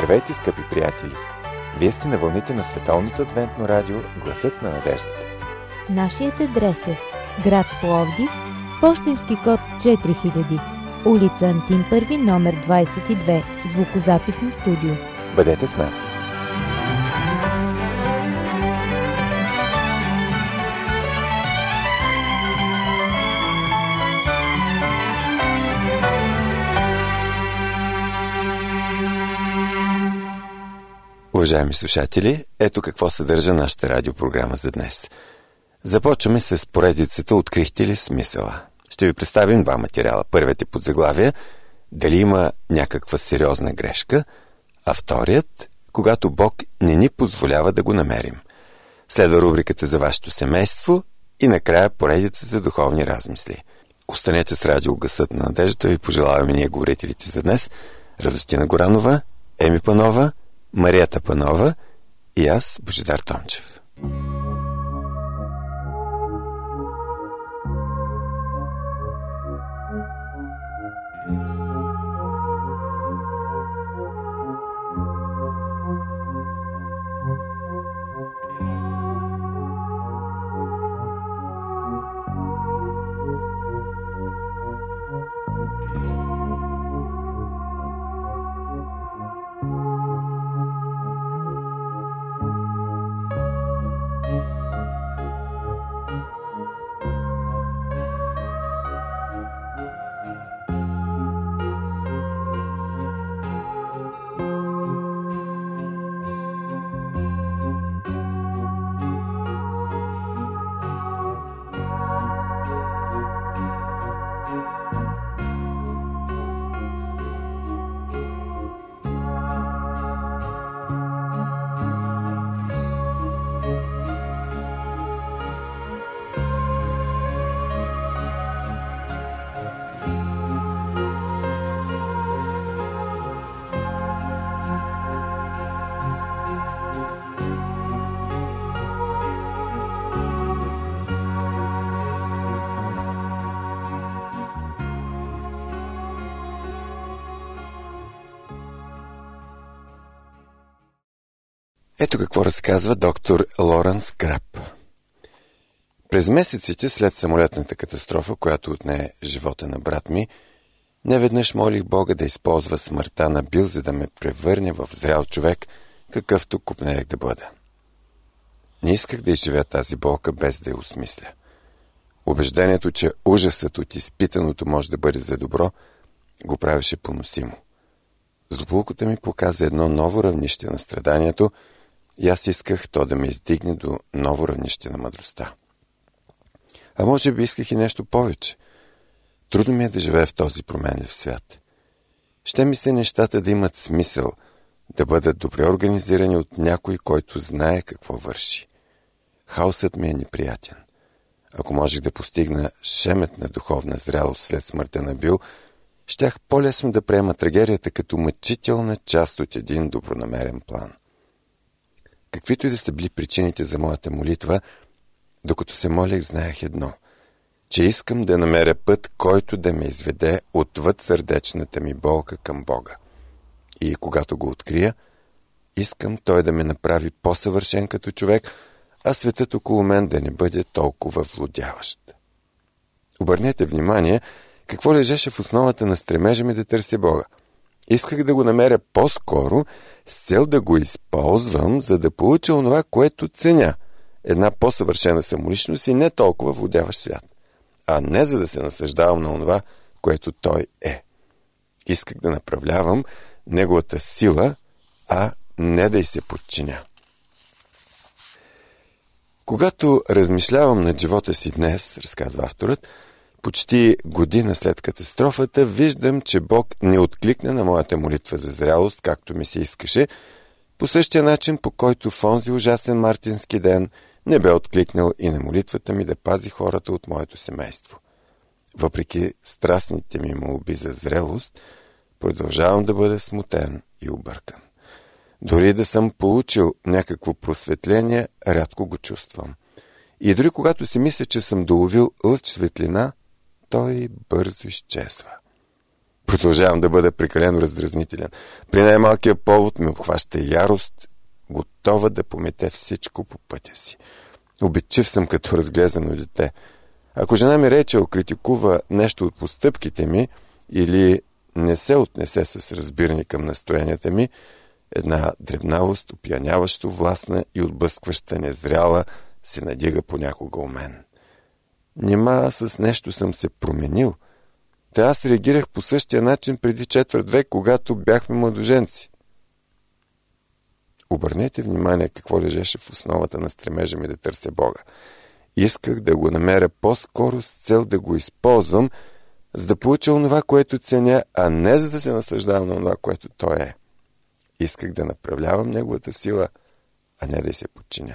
Здравейте, скъпи приятели! Вие сте на вълните на Световното адвентно радио Гласът на надеждата. Нашият адрес е град Пловдив, пощенски код 4000, улица Антим Първи, номер 22, звукозаписно студио. Бъдете с нас! Уважаеми слушатели, ето какво съдържа нашата радиопрограма за днес. Започваме с поредицата "Открихте ли смисъла?" Ще ви представим два материала. Първият е под заглавие "Дали има някаква сериозна грешка?", а вторият "Когато Бог не ни позволява да го намерим". Следва рубриката за вашето семейство и накрая поредицата "Духовни размисли". Останете с радио Гласът на надеждата. Ви пожелаваме ние говорителите за днес: Радостина Горанова, Еми Панова, Марията Панова и аз, Божидар Тончев. Ето какво разказва доктор Лоренс Краб. През месеците след самолетната катастрофа, която отне живота на брат ми, неведнъж молих Бога да използва смъртта на Бил, за да ме превърне в зрял човек, какъвто копнеех да бъда. Не исках да изживя тази болка без да я осмисля. Убеждението, че ужасът от изпитаното може да бъде за добро, го правеше поносимо. Злополуката ми показа едно ново равнище на страданието и аз исках то да ме издигне до ново равнище на мъдростта. А може би исках и нещо повече. Трудно ми е да живея в този променлив свят. Ще ми се нещата да имат смисъл, да бъдат добре организирани от някой, който знае какво върши. Хаосът ми е неприятен. Ако можех да постигна шеметна духовна зрялост след смъртта на Бил, щях по-лесно да приема трагедията като мъчителна част от един добронамерен план. Каквито и да са били причините за моята молитва, докато се молех, знаех едно, че искам да намеря път, който да ме изведе отвъд сърдечната ми болка към Бога. И когато го открия, искам Той да ме направи по-съвършен като човек, а светът около мен да не бъде толкова влудяващ. Обърнете внимание какво лежеше в основата на стремежа ми да търся Бога. Исках да го намеря по-скоро с цел да го използвам, за да получа онова, което ценя. Една по-съвършена самоличност и не толкова владяващ свят. А не за да се насъждавам на онова, което той е. Исках да направлявам неговата сила, а не да й се подчиня. Когато размишлявам над живота си днес, разказва авторът, почти година след катастрофата, виждам, че Бог не откликна на моята молитва за зрялост, както ми се искаше, по същия начин, по който в онзи ужасен мартински ден не бе откликнал и на молитвата ми да пази хората от моето семейство. Въпреки страстните ми молби за зрелост, продължавам да бъда смутен и объркан. Дори да съм получил някакво просветление, рядко го чувствам. И дори когато си мисля, че съм доловил лъч светлина, той бързо изчезва. Продължавам да бъда прекалено раздразнителен. При най-малкия повод ме обхваща ярост, готова да помете всичко по пътя си. Обидчив съм като разглезено дете. Ако жена ми рече, критикува нещо от постъпките ми или не се отнесе с разбиране към настроенията ми, една дребнавост, опияняващо властна и отблъскваща незряла, се надига понякога у мен. Нима с нещо съм се променил? Та аз реагирах по същия начин преди четвърт век, когато бяхме младоженци. Обърнете внимание какво лежеше в основата на стремежа ми да търся Бога. Исках да го намеря по-скоро с цел да го използвам, за да получа онова, което ценя, а не за да се наслаждавам на онова, което той е. Исках да направлявам неговата сила, а не да й се подчиня.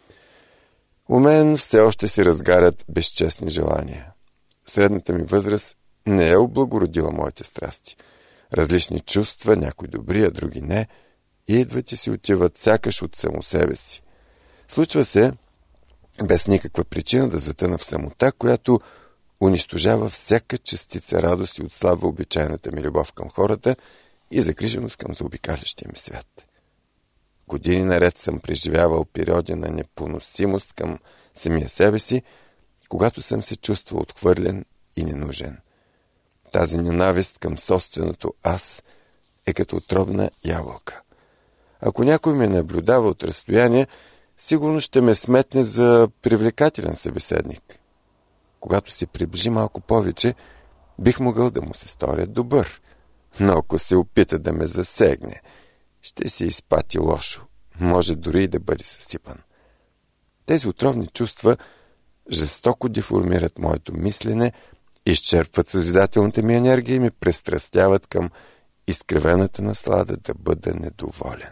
У мен все още се разгарят безчестни желания. Средната ми възраст не е облагородила моите страсти. Различни чувства, някои добри, а други не, идват и си отиват сякаш от само себе си. Случва се без никаква причина да затъна в самота, която унищожава всяка частица радост и отслабва обичайната ми любов към хората и загриженост към заобикалящия ми свят. Години наред съм преживявал периоди на непоносимост към самия себе си, когато съм се чувствал отхвърлен и ненужен. Тази ненавист към собственото аз е като отровна ябълка. Ако някой ме наблюдава от разстояние, сигурно ще ме сметне за привлекателен събеседник. Когато се приближи малко повече, бих могъл да му се сторя добър. Но ако се опита да ме засегне, ще се изпати лошо. Може дори и да бъде съсипан. Тези отровни чувства жестоко деформират моето мислене, изчерпват съзидателната ми енергия и ме престрастяват към изкривената наслада да бъда недоволен.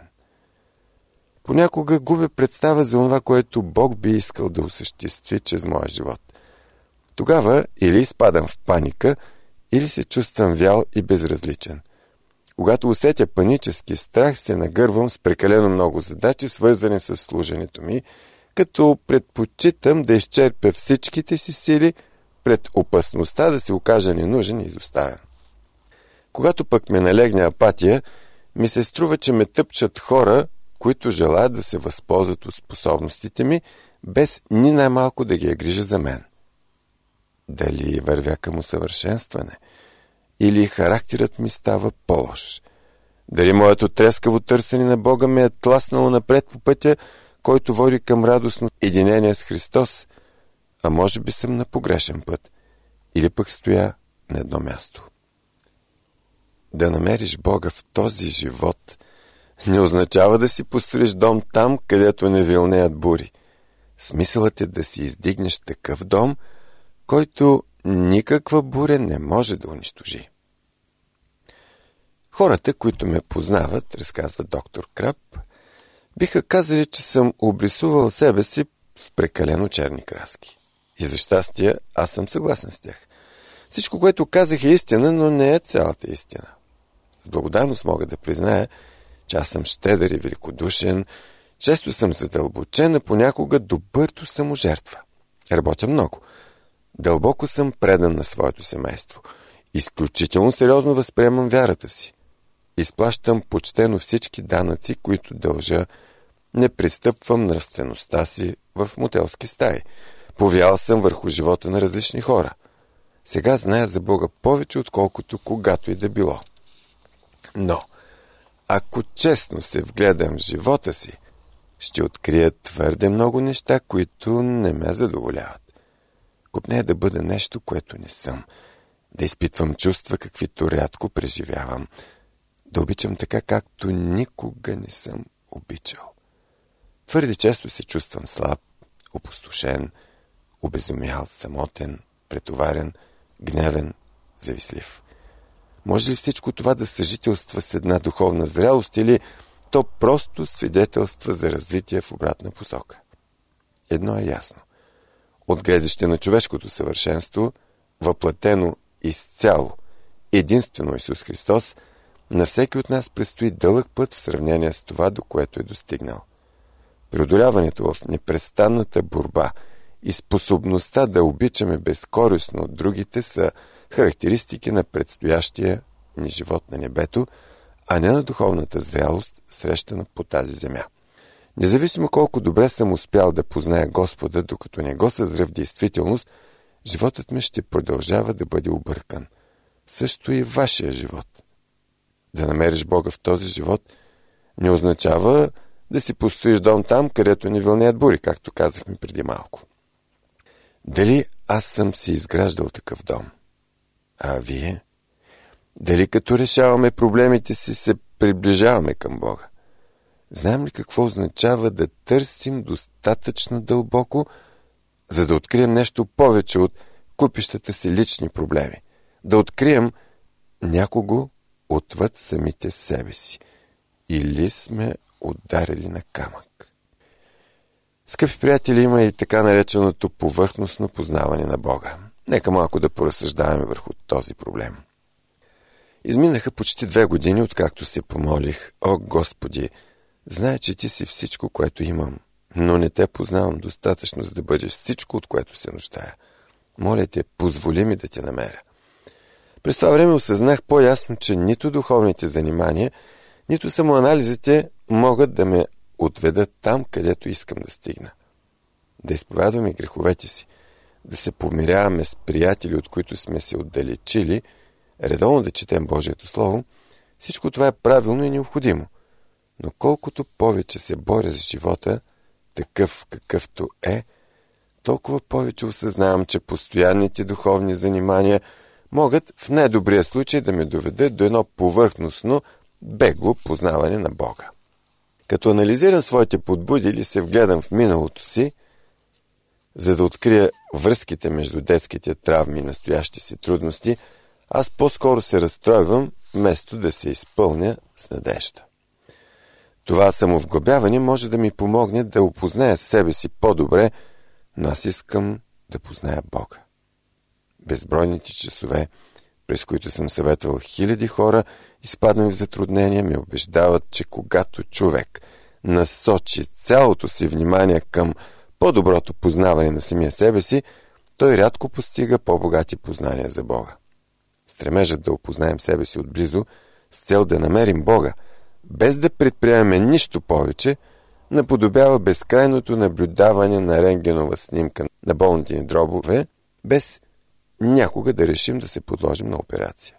Понякога губя представа за това, което Бог би искал да осъществи чрез моя живот. Тогава или изпадам в паника, или се чувствам вял и безразличен. Когато усетя панически страх, се нагървам с прекалено много задачи, свързани с служенето ми, като предпочитам да изчерпя всичките си сили пред опасността да се окажа ненужен и изоставен. Когато пък ме налегне апатия, ми се струва, че ме тъпчат хора, които желаят да се възползват от способностите ми, без ни най-малко да ги е грижа за мен. Дали вървя към усъвършенстване? Или характерът ми става по-лош? Дали моето трескаво търсене на Бога ме е тласнало напред по пътя, който води към радостно единение с Христос, а може би съм на погрешен път, или пък стоя на едно място. Да намериш Бога в този живот не означава да си построиш дом там, където не вилнеят бури. Смисълът е да си издигнеш такъв дом, който никаква буря не може да унищожи. Хората, които ме познават, разказва доктор Крап, биха казали, че съм обрисувал себе си в прекалено черни краски. И за щастие, аз съм съгласен с тях. Всичко, което казах е истина, но не е цялата истина. С благодарност мога да призная, че аз съм щедър и великодушен, често съм задълбочен, а понякога добърто саможертва. Работя много. Дълбоко съм предан на своето семейство. Изключително сериозно възприемам вярата си. Изплащам почтено всички данъци, които дължа. Не пристъпвам нравствеността си в мотелски стаи. Повял съм върху живота на различни хора. Сега зная за Бога повече, отколкото когато и да било. Но, ако честно се вгледам в живота си, ще открия твърде много неща, които не ме задоволяват. Копне да бъда нещо, което не съм. Да изпитвам чувства, каквито рядко преживявам. Да обичам така, както никога не съм обичал. Твърде често се чувствам слаб, опустошен, обезумял, самотен, претоварен, гневен, завистлив. Може ли всичко това да съжителства с една духовна зрялост или то просто свидетелства за развитие в обратна посока? Едно е ясно. От гледаще на човешкото съвършенство, въплатено изцяло, единствено Исус Христос, на всеки от нас предстои дълъг път в сравнение с това, до което е достигнал. Преодоляването в непрестанната борба и способността да обичаме безкористно от другите са характеристики на предстоящия ни живот на небето, а не на духовната зрялост, срещана по тази земя. Независимо колко добре съм успял да позная Господа, докато не го съзра в действителност, животът ми ще продължава да бъде объркан. Също и вашия живот. Да намериш Бога в този живот не означава да си построиш дом там, където ни вълнеят бури, както казахме преди малко. Дали аз съм си изграждал такъв дом? А вие? Дали като решаваме проблемите си се приближаваме към Бога? Знаем ли какво означава да търсим достатъчно дълбоко, за да открием нещо повече от купищата си лични проблеми? Да открием някого отвъд самите себе си. Или сме ударили на камък? Скъпи приятели, има и така нареченото повърхностно познаване на Бога. Нека малко да поразсъждаваме върху този проблем. Изминаха почти 2 години, откакто се помолих: О, Господи, знае, че Ти си всичко, което имам, но не Те познавам достатъчно, за да бъдеш всичко, от което се нуждая. Моля Те, позволи ми да Те намеря. През това време осъзнах по-ясно, че нито духовните занимания, нито самоанализите могат да ме отведат там, където искам да стигна. Да изповядваме греховете си, да се помиряваме с приятели, от които сме се отдалечили, редовно да четем Божието Слово, всичко това е правилно и необходимо. Но колкото повече се боря с живота, такъв какъвто е, толкова повече осъзнавам, че постоянните духовни занимания могат в най-добрия случай да ме доведат до едно повърхностно, бегло познаване на Бога. Като анализирам своите подбуди или се вгледам в миналото си, за да открия връзките между детските травми и настоящи си трудности, аз по-скоро се разстройвам, вместо да се изпълня с надежда. Това самовглъбяване може да ми помогне да опозная себе си по-добре, но аз искам да позная Бога. Безбройните часове, през които съм съветвал хиляди хора, изпаднали в затруднения, ме убеждават, че когато човек насочи цялото си внимание към по-доброто познаване на самия себе си, той рядко постига по-богати познания за Бога. Стремежът да опознаем себе си отблизо с цел да намерим Бога, без да предприемем нищо повече, наподобява безкрайното наблюдаване на рентгенова снимка на болните ни дробове, без някога да решим да се подложим на операция.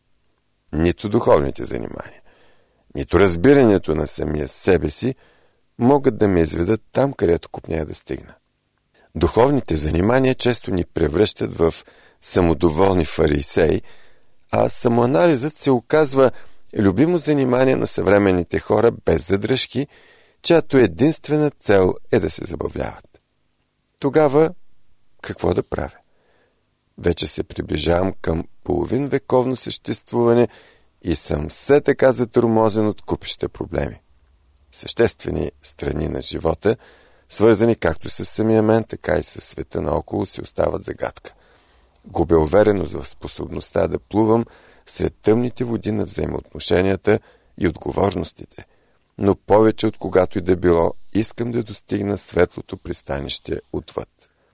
Нито духовните занимания, нито разбирането на самия себе си могат да ме изведат там, където копнея да стигна. Духовните занимания често ни превръщат в самодоволни фарисеи, а самоанализът се оказва любимо занимание на съвременните хора без задръжки, чиято единствена цел е да се забавляват. Тогава какво да правя? Вече се приближавам към половин вековно съществуване и съм все така затормозен от купища проблеми. Съществени страни на живота, свързани както с самия мен, така и с света наоколо, си остават загадка. Губя увереност в способността да плувам сред тъмните води на взаимоотношенията и отговорностите, но повече от когато и да било, искам да достигна светлото пристанище отвъд.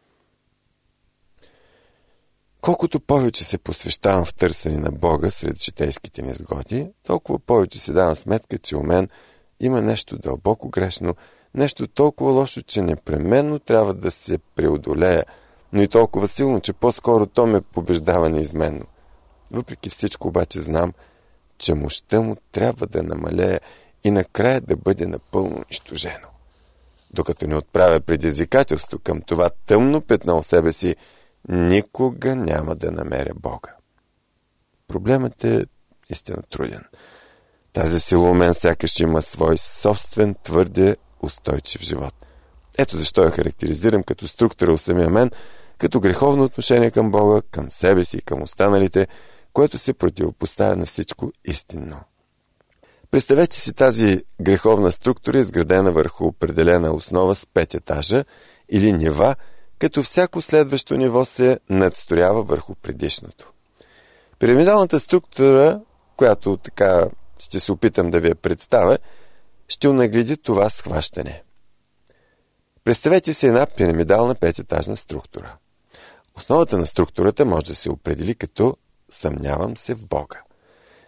Колкото повече се посвещавам в търсене на Бога сред житейските несгоди, толкова повече си давам сметка, че у мен има нещо дълбоко грешно, нещо толкова лошо, че непременно трябва да се преодолея, но и толкова силно, че по-скоро то ме побеждава неизменно. Въпреки всичко обаче знам, че мощта му трябва да намалее и накрая да бъде напълно унищожено. Докато не отправя предизвикателство към това тъмно петно в себе си, никога няма да намеря Бога. Проблемът е истинно труден. Тази сила у мен сякаш има свой собствен, твърде устойчив живот. Ето защо я характеризирам като структура у самия мен, като греховно отношение към Бога, към себе си и към останалите, което се противопоставя на всичко истинно. Представете си тази греховна структура, изградена върху определена основа с 5 етажа или нива, като всяко следващо ниво се надстроява върху предишното. Пирамидалната структура, която така ще се опитам да ви я представя, ще унагледи това схващане. Представете си една пирамидална 5-етажна структура. Основата на структурата може да се определи като съмнявам се в Бога.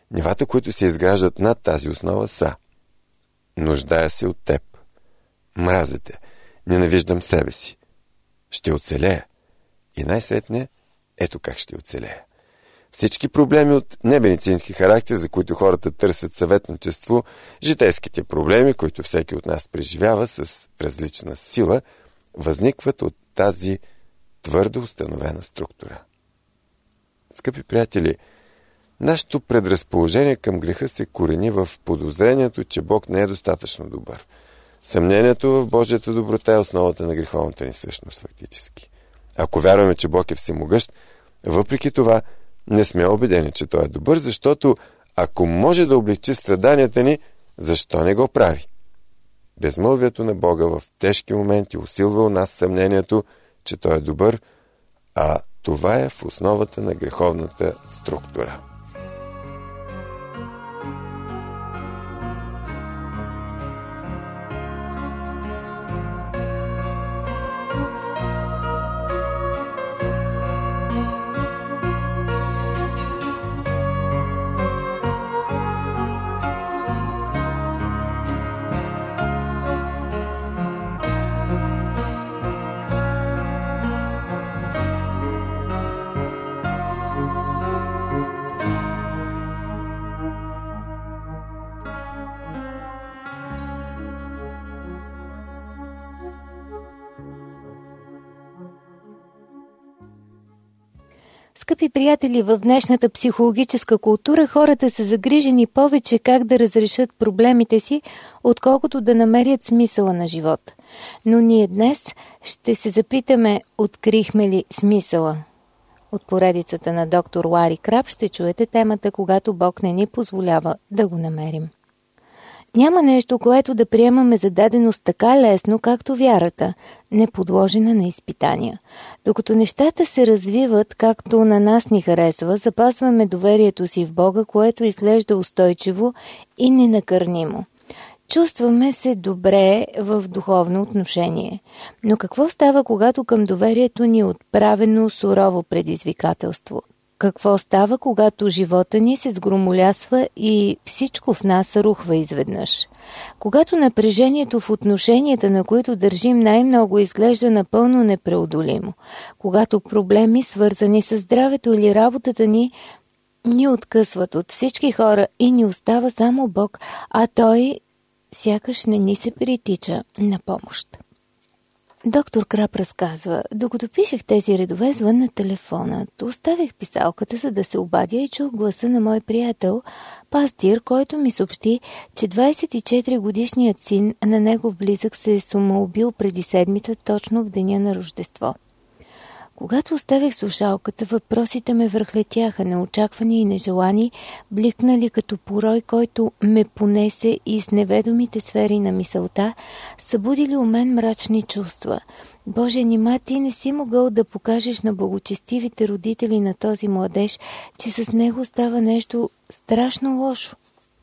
Нивата, които се изграждат над тази основа, са: нуждая се от теб, мразя те, ненавиждам себе си, ще оцелея. И най-сетне, ето как ще оцелея. Всички проблеми от немедицински характер, за които хората търсят съветничество, житейските проблеми, които всеки от нас преживява с различна сила, възникват от тази твърдо установена структура. Скъпи приятели, нашето предразположение към греха се корени в подозрението, че Бог не е достатъчно добър. Съмнението в Божията доброта е основата на греховната ни същност фактически. Ако вярваме, че Бог е всемогъщ, въпреки това не сме убедени, че Той е добър, защото ако може да облегчи страданията ни, защо не го прави? Безмълвието на Бога в тежки моменти усилва у нас съмнението, че Той е добър, а това е в основата на греховната структура. Скъпи приятели, в днешната психологическа култура хората са загрижени повече как да разрешат проблемите си, отколкото да намерят смисъла на живота. Но ние днес ще се запитаме, открихме ли смисъла? От поредицата на доктор Лари Крап ще чуете темата "Когато Бог не ни позволява да го намерим". Няма нещо, което да приемаме за даденост така лесно, както вярата, неподложена на изпитания. Докато нещата се развиват, както на нас ни харесва, запазваме доверието си в Бога, което изглежда устойчиво и ненакърнимо. Чувстваме се добре в духовно отношение. Но какво става, когато към доверието ни е отправено сурово предизвикателство? Какво става, когато живота ни се сгромолясва и всичко в нас рухва изведнъж? Когато напрежението в отношенията, на които държим най-много, изглежда напълно непреодолимо? Когато проблеми, свързани с здравето или работата ни откъсват от всички хора и ни остава само Бог, а Той сякаш не ни се притича на помощ. Доктор Крап разказва: докато пишех тези редове, звънна телефонът. Оставих писалката, за да се обадя, и чух гласа на мой приятел, пастир, който ми съобщи, че 24-годишният син на негов близък се е самоубил преди седмица, точно в деня на Рождество. Когато оставих слушалката, въпросите ме връхлетяха, неочаквани и нежелани, бликнали като порой, който ме понесе из неведомите сфери на мисълта, събудили у мен мрачни чувства. Боже, нима ти не си могъл да покажеш на благочестивите родители на този младеж, че с него става нещо страшно лошо?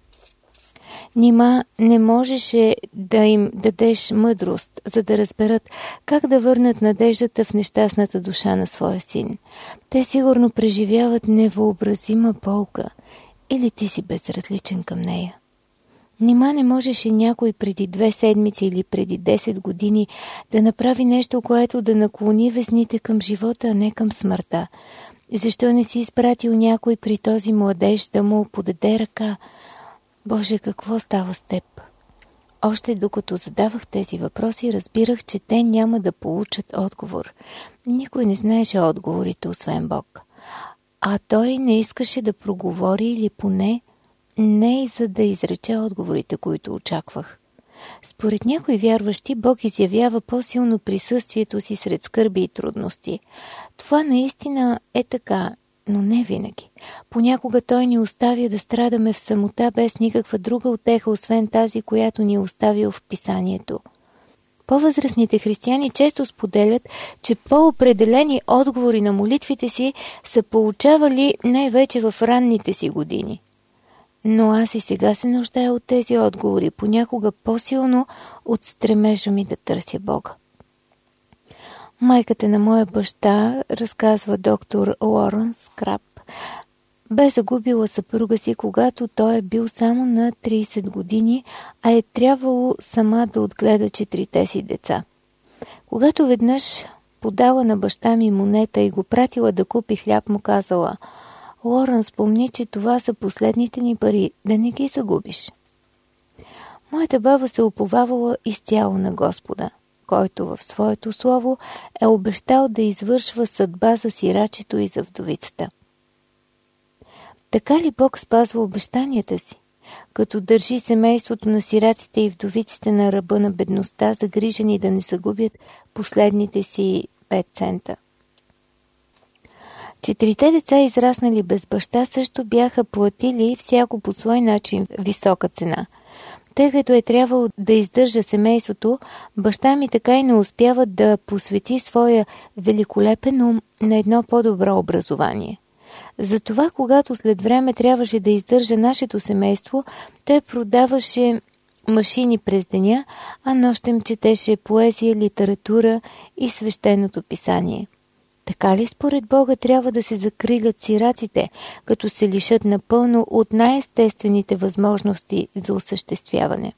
Нима не можеше да им дадеш мъдрост, за да разберат как да върнат надеждата в нещастната душа на своя син? Те сигурно преживяват невъобразима болка. Или ти си безразличен към нея? Нима не можеше някой преди 2 седмици или преди 10 години да направи нещо, което да наклони везните към живота, а не към смъртта? Защо не си изпратил някой при този младеж да му подаде ръка? Боже, какво става с теб? Още докато задавах тези въпроси, разбирах, че те няма да получат отговор. Никой не знаеше отговорите, освен Бог. А той не искаше да проговори, или поне не и за да изрече отговорите, които очаквах. Според някои вярващи, Бог изявява по-силно присъствието си сред скърби и трудности. Това наистина е така, но не винаги. Понякога Той ни оставя да страдаме в самота без никаква друга утеха, освен тази, която ни е оставил в Писанието. По-възрастните християни често споделят, че по-определени отговори на молитвите си са получавали най-вече в ранните си години. Но аз и сега се нуждая от тези отговори, понякога по-силно от стремежа ми да търся Бога. Майката на моя баща, разказва доктор Лоренс Крап, бе загубила съпруга си, когато той е бил само на 30 години, а е трябвало сама да отгледа 4 си деца. Когато веднъж подала на баща ми монета и го пратила да купи хляб, му казала: „Лорън, спомни, че това са последните ни пари, да не ги загубиш.“ Моята баба се уповавала изцяло на Господа, който в своето слово е обещал да извършва съдба за сирачето и за вдовицата. Така ли Бог спазва обещанията си, като държи семейството на сираците и вдовиците на ръба на бедността, загрижени да не загубят последните си 5 цента? 4 деца, израснали без баща, също бяха платили всяко по свой начин висока цена. Тъй като е трябвало да издържа семейството, баща ми така и не успява да посвети своя великолепен ум на едно по-добро образование. Затова, когато след време трябваше да издържа нашето семейство, той продаваше машини през деня, а нощем четеше поезия, литература и свещеното писание. Така ли според Бога трябва да се закрилят сираците, като се лишат напълно от най-естествените възможности за осъществяване?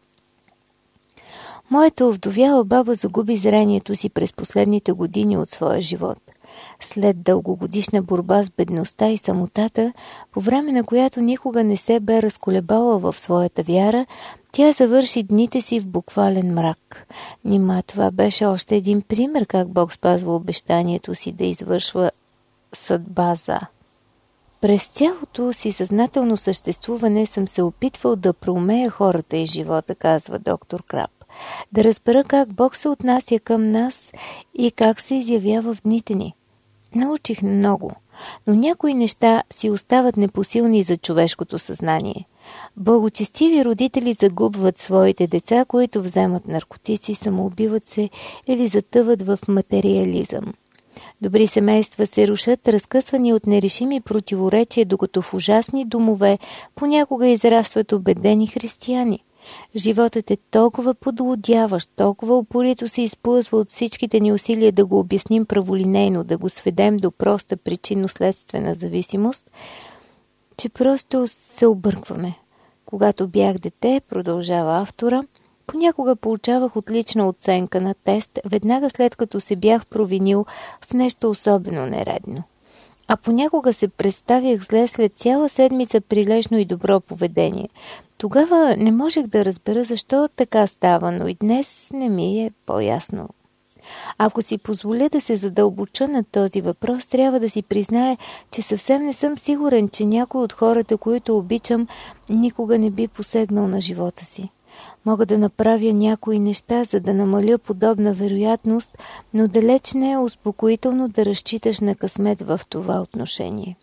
Моята овдовяла баба загуби зрението си през последните години от своя живот. След дългогодишна борба с бедността и самотата, по време на която никога не се бе разколебала в своята вяра, тя завърши дните си в буквален мрак. Нима това беше още един пример как Бог спазва обещанието си да извършва съдба за. През цялото си съзнателно съществуване съм се опитвал да проумея хората и живота, казва доктор Крап. Да разбера как Бог се отнася към нас и как се изявява в дните ни. Научих много, но някои неща си остават непосилни за човешкото съзнание. Благочестиви родители загубват своите деца, които вземат наркотици, самоубиват се или затъват в материализъм. Добри семейства се рушат, разкъсвани от нерешими противоречия, докато в ужасни домове понякога израстват убедени християни. Животът е толкова подлудяващ, толкова упорито се изплъзва от всичките ни усилия да го обясним праволинейно, да го сведем до проста причинно-следствена зависимост, че просто се объркваме. Когато бях дете, продължава автора, понякога получавах отлична оценка на тест, веднага след като се бях провинил в нещо особено нередно. А понякога се представях зле след цяла седмица прилежно и добро поведение. Тогава не можех да разбера защо така става, но и днес не ми е по-ясно. Ако си позволя да се задълбоча на този въпрос, трябва да си призная, че съвсем не съм сигурен, че някой от хората, които обичам, никога не би посегнал на живота си. Мога да направя някои неща, за да намаля подобна вероятност, но далеч не е успокоително да разчиташ на късмет в това отношение.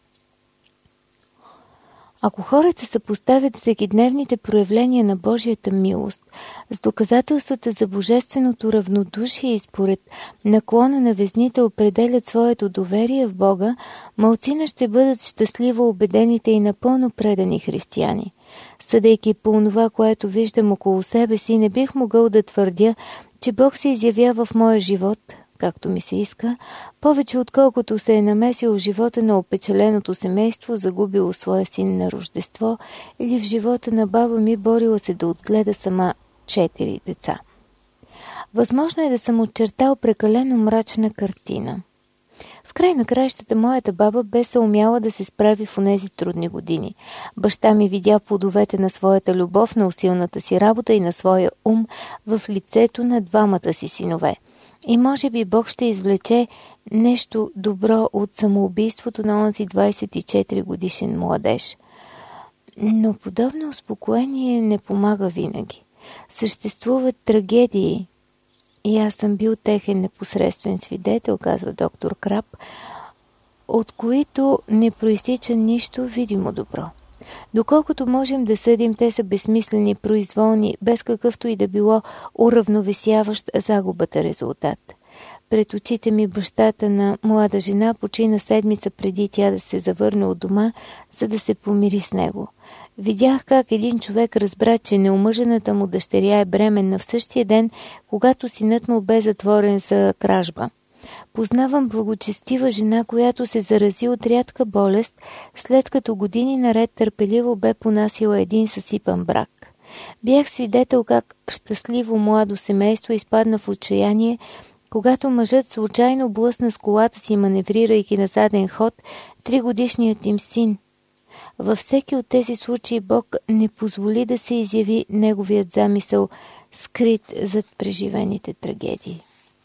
Ако хората съпоставят всекидневните проявления на Божията милост с доказателствата за божественото равнодушие и според наклона на везните определят своето доверие в Бога, малцина ще бъдат щастливо убедените и напълно предани християни. Съдейки по това, което виждам около себе си, не бих могъл да твърдя, че Бог се изявява в моя живот, както ми се иска, повече отколкото се е намесил в живота на опечаленото семейство, загубило своя син на Рождество, или в живота на баба ми, борила се да отгледа сама 4 деца. Възможно е да съм очертал прекалено мрачна картина. В край на краищата моята баба бе се умяла да се справи в онези трудни години. Баща ми видя плодовете на своята любов, на усилната си работа и на своя ум в лицето на 2 си синове. И може би Бог ще извлече нещо добро от самоубийството на онзи 24 годишен младеж. Но подобно успокоение не помага винаги. Съществуват трагедии, и аз съм бил техен непосредствен свидетел, казва доктор Крап, от които не проистича нищо видимо добро. Доколкото можем да съдим, те са безсмислени, произволни, без какъвто и да било уравновесяващ загубата резултат. Пред очите ми бащата на млада жена почина седмица преди тя да се завърне от дома, за да се помири с него. Видях как един човек разбра, че неомъжената му дъщеря е бременна в същия ден, когато синът му бе затворен за кражба. Познавам благочестива жена, която се зарази от рядка болест, след като години наред търпеливо бе понасила един съсипан брак. Бях свидетел как щастливо младо семейство изпадна в отчаяние, когато мъжът случайно блъсна с колата си, маневрирайки на заден ход 3-годишният им син. Във всеки от тези случаи Бог не позволи да се изяви неговият замисъл, скрит зад преживените трагедии.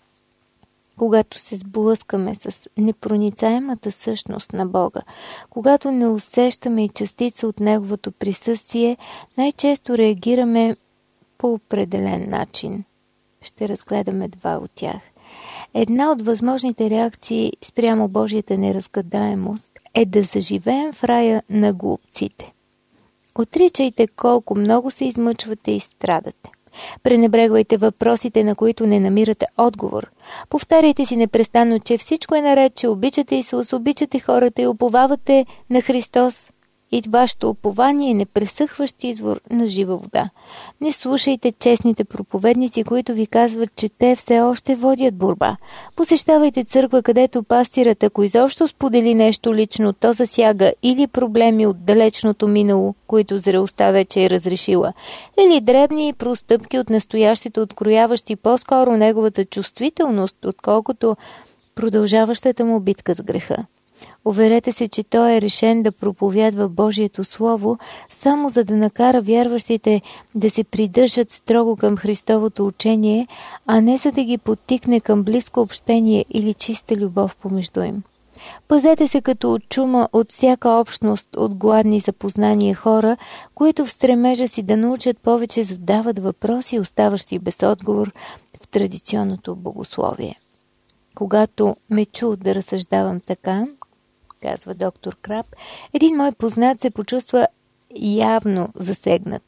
Когато се сблъскаме с непроницаемата същност на Бога, когато не усещаме и частица от Неговото присъствие, най-често реагираме по определен начин. Ще разгледаме 2 от тях. Една от възможните реакции спрямо Божията неразгадаемост е да заживеем в рая на глупците. Отричайте колко много се измъчвате и страдате. Пренебрегвайте въпросите, на които не намирате отговор. Повтаряйте си непрестанно, че всичко е наред, че обичате Исус, обичате хората и уповавате на Христос. И вашето упование е непресъхващ извор на жива вода. Не слушайте честните проповедници, които ви казват, че те все още водят борба. Посещавайте църква, където пастирът, ако изобщо сподели нещо лично, то засяга или проблеми от далечното минало, които зрелостта вече е разрешила, или дребни простъпки от настоящите, открояващи по-скоро неговата чувствителност, отколкото продължаващата му битка с греха. Уверете се, че той е решен да проповядва Божието Слово, само за да накара вярващите да се придържат строго към Христовото учение, а не за да ги подтикне към близко общение или чиста любов помежду им. Пазете се като от чума от всяка общност от гладни за познание хора, които в стремежа си да научат повече задават въпроси, оставащи без отговор в традиционното богословие. Когато ме чу да разсъждавам така, казва доктор Крап, един мой познат се почувства явно засегнат.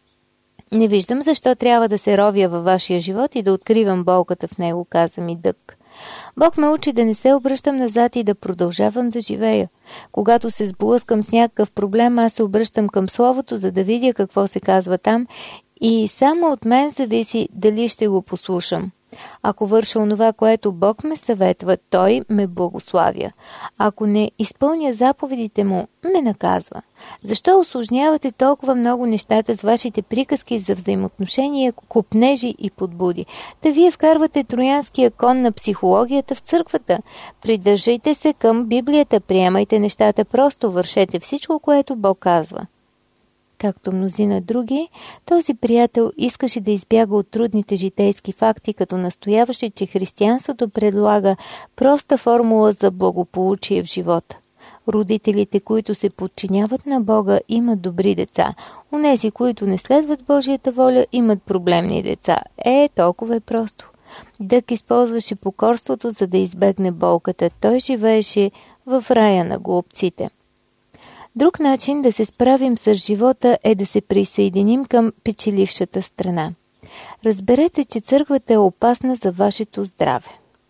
Не виждам защо трябва да се ровя във вашия живот и да откривам болката в него, каза ми Дък. Бог ме учи да не се обръщам назад и да продължавам да живея. Когато се сблъскам с някакъв проблем, аз се обръщам към Словото, за да видя какво се казва там и само от мен зависи дали ще го послушам. Ако върша онова, което Бог ме съветва, Той ме благославя. Ако не изпълня заповедите му, ме наказва. Защо усложнявате толкова много нещата с вашите приказки за взаимоотношения, купнежи и подбуди? Да вие вкарвате троянския кон на психологията в църквата. Придържайте се към Библията, приемайте нещата просто, вършете всичко, което Бог казва. Както мнозина други, този приятел искаше да избяга от трудните житейски факти, като настояваше, че християнството предлага проста формула за благополучие в живота. Родителите, които се подчиняват на Бога, имат добри деца. Онези, които не следват Божията воля, имат проблемни деца. Толкова е просто. Дък използваше покорството, за да избегне болката. Той живееше в рая на глупците. Друг начин да се справим с живота е да се присъединим към печелившата страна. Разберете, че църквата е опасна за вашето здраве.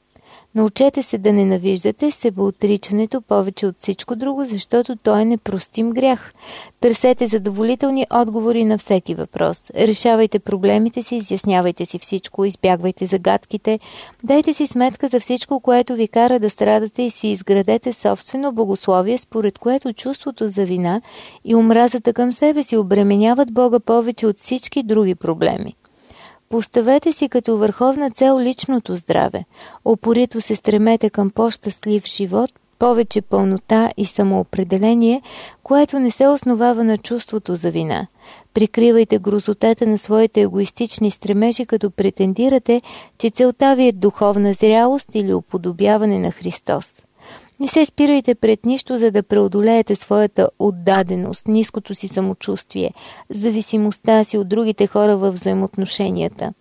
Научете се да ненавиждате себеотричането повече от всичко друго, защото то е непростим грях. Търсете задоволителни отговори на всеки въпрос. Решавайте проблемите си, изяснявайте си всичко, избягвайте загадките, дайте си сметка за всичко, което ви кара да страдате и си изградете собствено богословие, според което чувството за вина и омразата към себе си обременяват Бога повече от всички други проблеми. Поставете си като върховна цел личното здраве. Опорито се стремете към по-щастлив живот, повече пълнота и самоопределение, което не се основава на чувството за вина. Прикривайте грозотата на своите егоистични стремежи, като претендирате, че целта ви е духовна зрялост или уподобяване на Христос. Не се спирайте пред нищо, за да преодолеете своята отдаденост, ниското си самочувствие, зависимостта си от другите хора във взаимоотношенията.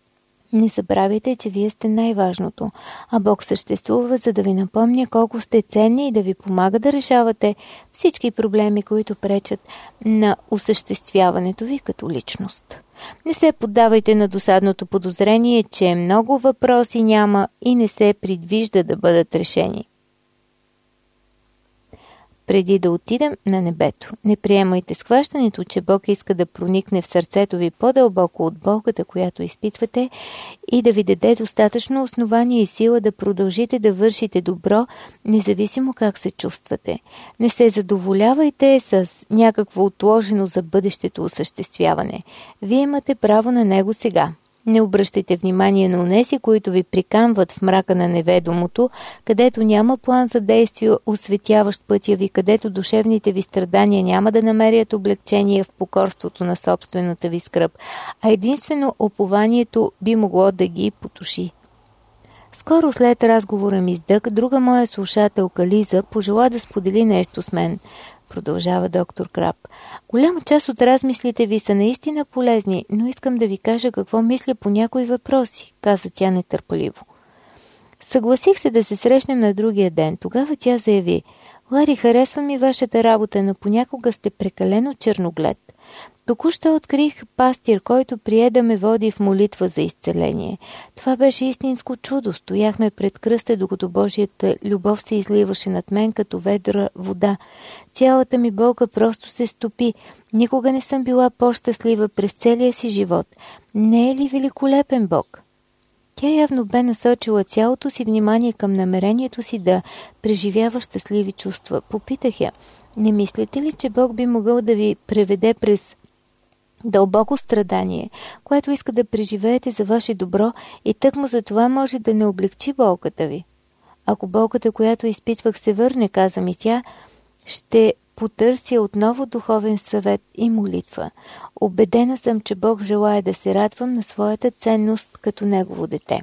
Не забравяйте, че вие сте най-важното, а Бог съществува, за да ви напомня колко сте ценни и да ви помага да решавате всички проблеми, които пречат на осъществяването ви като личност. Не се поддавайте на досадното подозрение, че много въпроси няма и не се предвижда да бъдат решени. преди да отидем на небето. Не приемайте схващането, че Бог иска да проникне в сърцето ви по-дълбоко от болката, която изпитвате, и да ви даде достатъчно основание и сила да продължите да вършите добро, независимо как се чувствате. Не се задоволявайте с някакво отложено за бъдещето осъществяване. Вие имате право на него сега. Не обръщайте внимание на онези, които ви приканват в мрака на неведомото, където няма план за действие, осветяващ пътя ви, където душевните ви страдания няма да намерят облегчение в покорството на собствената ви скръб, а единствено упованието би могло да ги потуши. Скоро след разговора ми с Дък, друга моя слушателка Лиза пожела да сподели нещо с мен. Продължава доктор Крап. Голяма част от размислите ви са наистина полезни, но искам да ви кажа какво мисля по някои въпроси, каза тя нетърпеливо. Съгласих се да се срещнем на другия ден. Тогава тя заяви: Лари, харесва ми вашата работа, но понякога сте прекалено черноглед. Току-що открих пастир, който прие да ме води в молитва за изцеление. Това беше истинско чудо. Стояхме пред кръста, докато Божията любов се изливаше над мен като ведра вода. Цялата ми болка просто се стопи. Никога не съм била по-щастлива през целия си живот. Не е ли великолепен Бог? Тя явно бе насочила цялото си внимание към намерението си да преживява щастливи чувства. Попитах я: не мислите ли, че Бог би могъл да ви преведе през дълбоко страдание, което иска да преживеете за ваше добро, и тъкмо за това може да не облегчи болката ви? Ако болката, която изпитвах, се върне, каза ми тя, ще потърся отново духовен съвет и молитва. Убедена съм, че Бог желае да се радвам на своята ценност като Негово дете.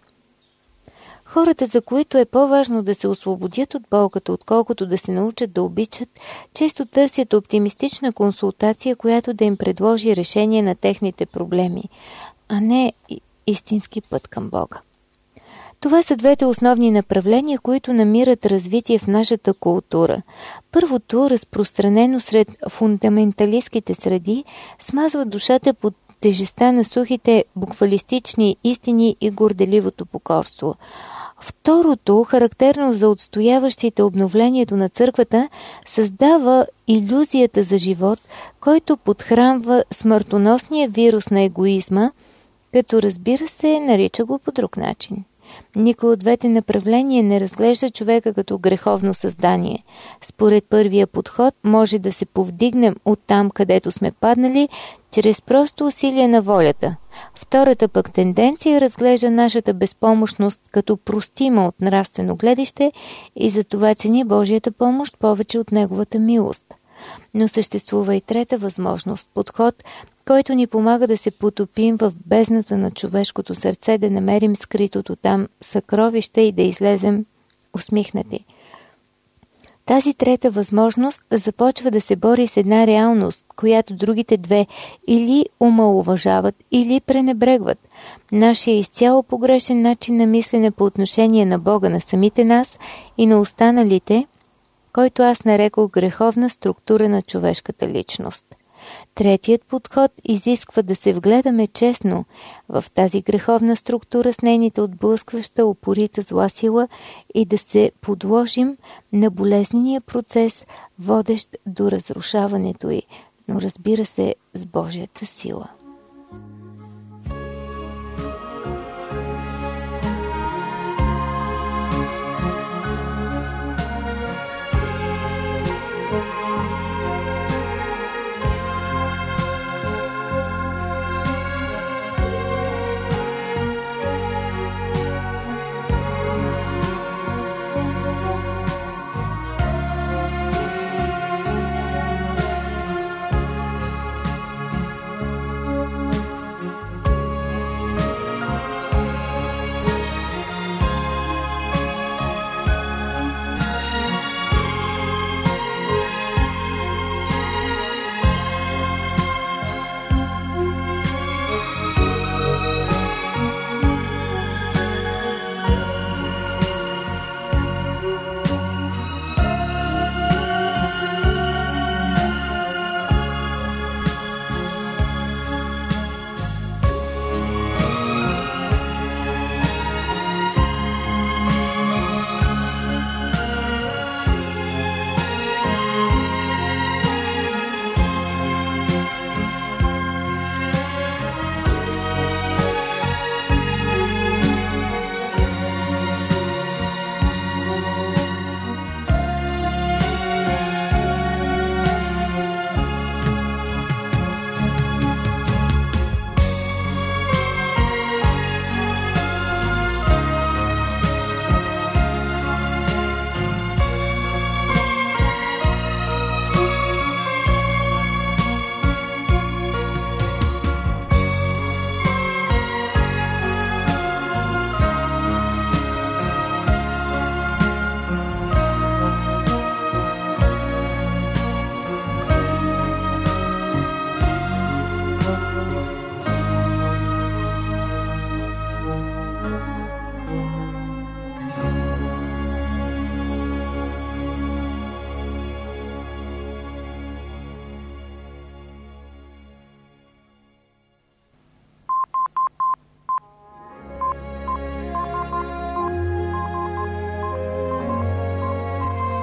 Хората, за които е по-важно да се освободят от болката, отколкото да се научат да обичат, често търсят оптимистична консултация, която да им предложи решение на техните проблеми, а не истински път към Бога. Това са двете основни направления, които намират развитие в нашата култура. Първото, разпространено сред фундаменталистските среди, смазва душата под тежестта на сухите буквалистични истини и горделивото покорство. Второто, характерно за отстояващите обновлението на църквата, създава илюзията за живот, който подхранва смъртоносния вирус на егоизма, като, разбира се, нарича го по друг начин. Никой от двете направления не разглежда човека като греховно създание. Според първия подход може да се повдигнем от там, където сме паднали, чрез просто усилие на волята. Втората пък тенденция разглежда нашата безпомощност като простима от нравствено гледище и затова цени Божията помощ повече от Неговата милост. Но съществува и трета възможност – подход, който ни помага да се потопим в бездната на човешкото сърце, да намерим скритото там съкровище и да излезем усмихнати. Тази трета възможност започва да се бори с една реалност, която другите две или омаловажават, или пренебрегват. Нашия изцяло погрешен начин на мислене по отношение на Бога, на самите нас и на останалите, който аз нарекох греховна структура на човешката личност. Третият подход изисква да се вгледаме честно в тази греховна структура с нейните отблъскваща, упорита зла сила и да се подложим на болезнения процес, водещ до разрушаването й, но разбира се с Божията сила.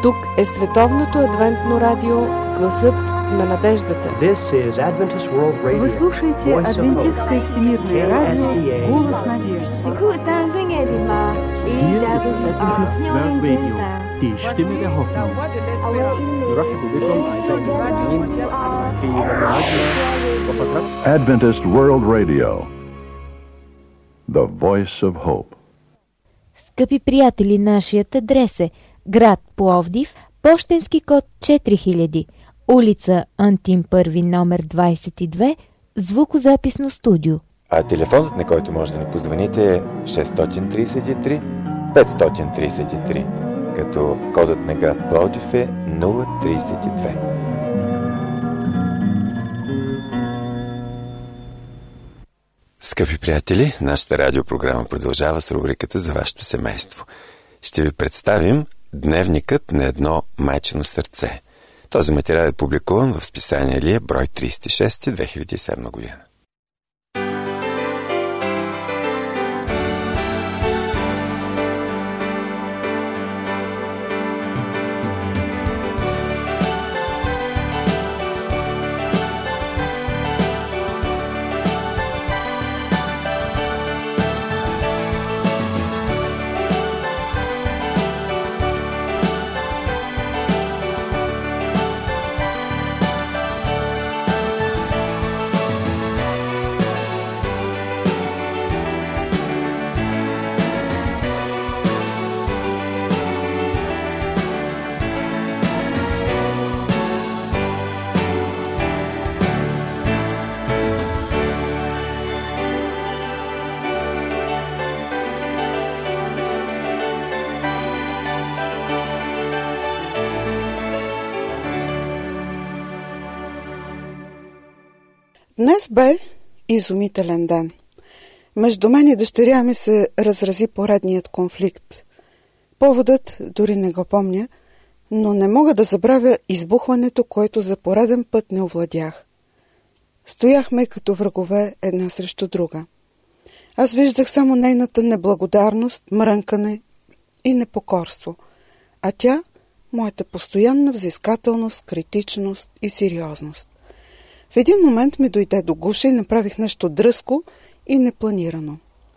Тук е Световното адвентно радио, гласът на надеждата. Вы слушаете Адвентистское всемирное радио «Голос надежды». Die Stimme der Hoffnung. Adventist World Radio, the voice of hope. Скъпи приятели, нашият адрес е град Пловдив, пощенски код 4000, улица Антим Първи, номер 22, звукозаписно студио. А телефонът, на който може да ни позвоните, е 633 533, като кодът на град Пловдив е 032. Скъпи приятели, нашата радиопрограма продължава с рубриката за вашето семейство. Ще ви представим Дневникът на едно майчино сърце. Този материал е публикуван в списание Лия, брой 36, 2007 година. Днес бе изумителен ден. Между мен и дъщеря ми се разрази поредният конфликт. Поводът дори не го помня, но не мога да забравя избухването, което за пореден път не овладях. Стояхме като врагове една срещу друга. Аз виждах само нейната неблагодарност, мрънкане и непокорство, а тя – моята постоянна взискателност, критичност и сериозност. В един момент ми дойде до гуша и направих нещо дръзко и непланирано.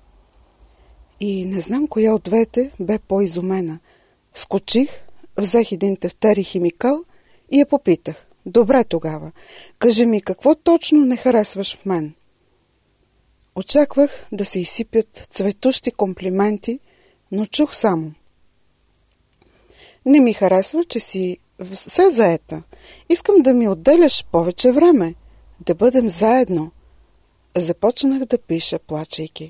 И не знам коя от двете бе по-изумена. Скочих, взех един тефтер и химикал и я попитах. Добре тогава, кажи ми какво точно не харесваш в мен? Очаквах да се изсипят цветущи комплименти, но чух само. Не ми харесва, че си все заета. Искам да ми отделяш повече време. Да бъдем заедно. Започнах да пиша, плачейки.